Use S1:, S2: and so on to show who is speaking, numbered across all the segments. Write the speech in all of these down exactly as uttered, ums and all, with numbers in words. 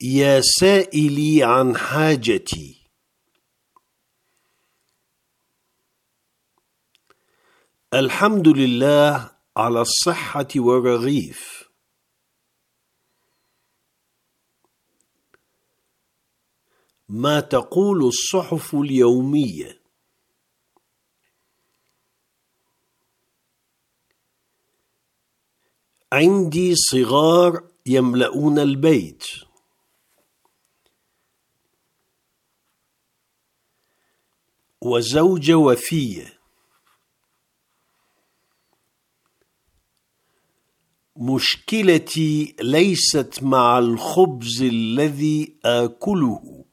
S1: يا سائلي عن حاجتي، الحمد لله على الصحة والرغيف. ما تقول الصحف اليومية؟ عندي صغار يملؤون البيت. وزوجة وفية. مشكلتي ليست مع الخبز الذي آكله،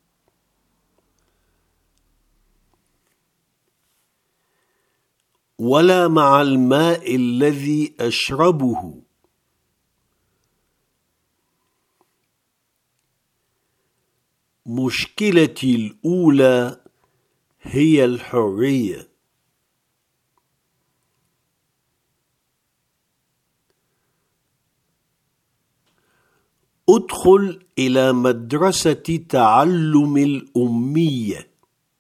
S1: ولا مع الماء الذي أشربه. مشكلتي الأولى هي الحرية. أدخل إلى مدرسة تعلم الأمية.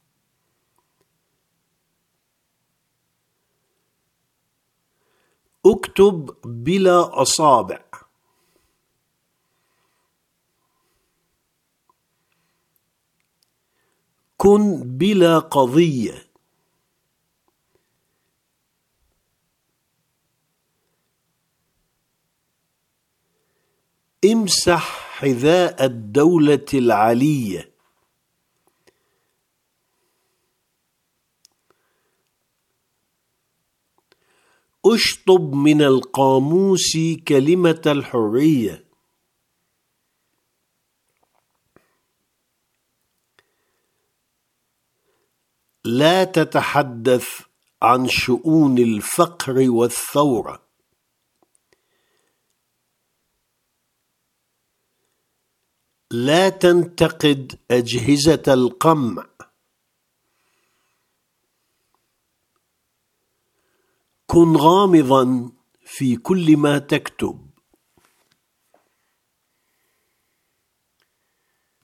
S1: أكتب بلا أصابع. كن بلا قضية. امسح حذاء الدولة العلية. اشطب من القاموس كلمة الحرية. لا تتحدث عن شؤون الفقر والثورة. لا تنتقد أجهزة القمع. كن غامضا في كل ما تكتب.